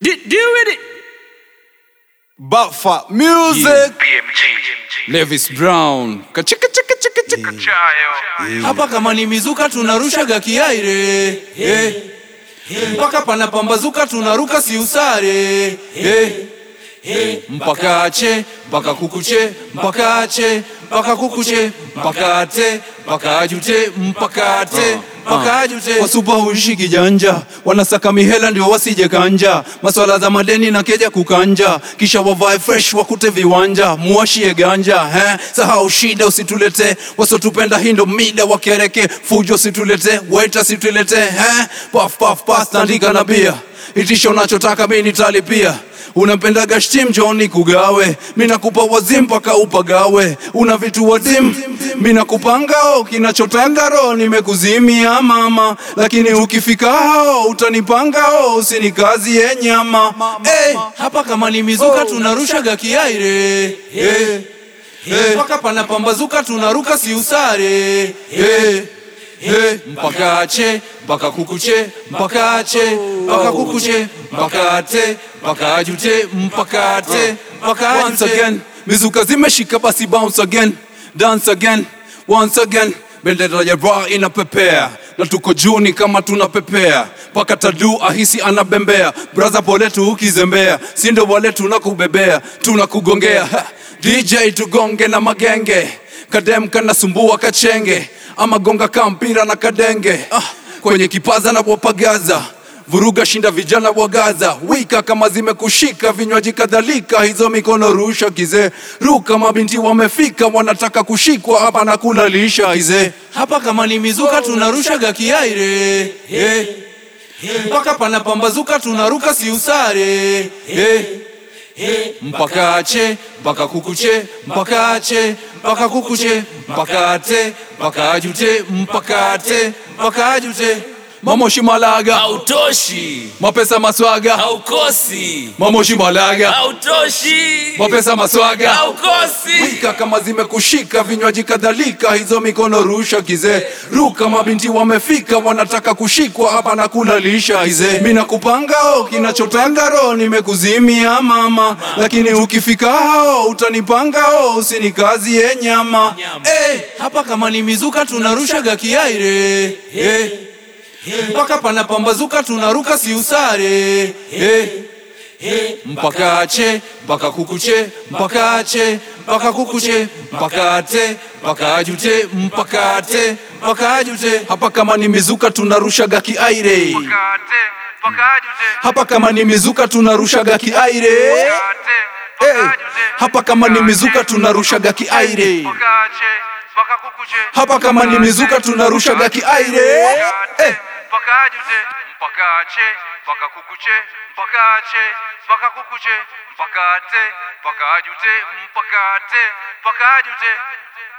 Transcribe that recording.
Deal with it. Buffer music. Levis Brown. Kachika chika chika chika. Hapa kama ni mizuka tunarushaga kiaire. Mpaka panapambazuka tunaruka si usare. Mpaka ache, mpaka kukuche, mpaka ache, mpaka kukuche, mpaka ate, mpaka ajute, mpaka ate, mpaka ajute. Wasupa huishi kijanja, wanasaka mihela ndio wasije kanja. Maswala za madeni na keja kukanja, kisha wavae fresh wakute viwanja. Muashie ganja, sahau shida usitulete. Wasotupenda hindo mida wakereke, fujo usitulete, waita situlete. Puff puff puff tandika na bia, itisho nachotaka mimi nitalipia. Unapendaga shtim Johnny kugawe, mina kupa wazim mpaka upagawe. Una vitu wazim, mina kupangao, kinachotanga roho nimekuzimia mama. Lakini ukifika hao, utanipangao, usinikazi ye nyama. Hapa kama ni mizuka tunarushaga kiaire. Mpaka panapambazuka tunaruka si usare. Mpaka ache, mpaka kukuche, mpaka ache, mpaka kukuche, mpaka ate, mpaka ajute, mpaka ate, mpaka ajute. Once again, mizuka zimeshika basi bounce again, dance again, once again. Bendera ya raha inapepea, na tuko juni kama tunapepea. Paka tadu ahisi anabembea, braza pole tu ukizembea. Sindo wale tunakubebea, tunakugongea. DJ tugonge na magenge, kadem kanasumbua kachenge. Ama gonga kampira na kadenge, kwenye kipaza na wapagaza. Vuruga shinda vijana wa Gaza. Wika kama zimekushika vinywaji kadhalika, hizo mikono rusha kize. Ruka mabinti wamefika, wanataka kushikwa hapa na kulalisha hize. Hapa kama ni mizuka tunarushaga kiaire. Mpaka panapambazuka tunaruka si usare. Mpaka ache, mpaka kukuche, mpaka ache, mpaka kukuche, mpaka ate, mpaka ajute, mpaka ate, mpaka ajute. Mamoshi malaga Hautoshi. mapesa maswaga, Haukosi. mamoshi malaga Hautoshi. mapesa maswaga. Haukosi. Wika kama zimekushika vinywaji kadhalika, hizo mikono rusha kize. Ruka mabinti wamefika, wanataka kushikwa hapa na kulalisha hize. Mina kupangao, kinachotanga roho nimekuzimia mama. Lakini ukifika hao, utanipangao, usinikazi ye nyama. Hapa kama ni mizuka tunarushaga kiaire. Mpaka panapambazuka tunaruka si usare. Mpaka ache, mpaka kukuche, mpaka ache, mpaka kukuche, mpaka ate, mpaka ajute, mpaka ate, mpaka ajute. Hapa kama ni mizuka tunarushaga kiaire. Hapa kama ni mizuka tunarushaga kiaire. Hapa kama ni mizuka tunarushaga kiaire. Hapa kama ni mizuka tunarushaga kiaire. Mpaka ajute, mpaka ache, mpaka kukuche, mpaka ache, mpaka kukuche, mpaka ate, mpaka ajute, mpaka ate, mpaka ajute.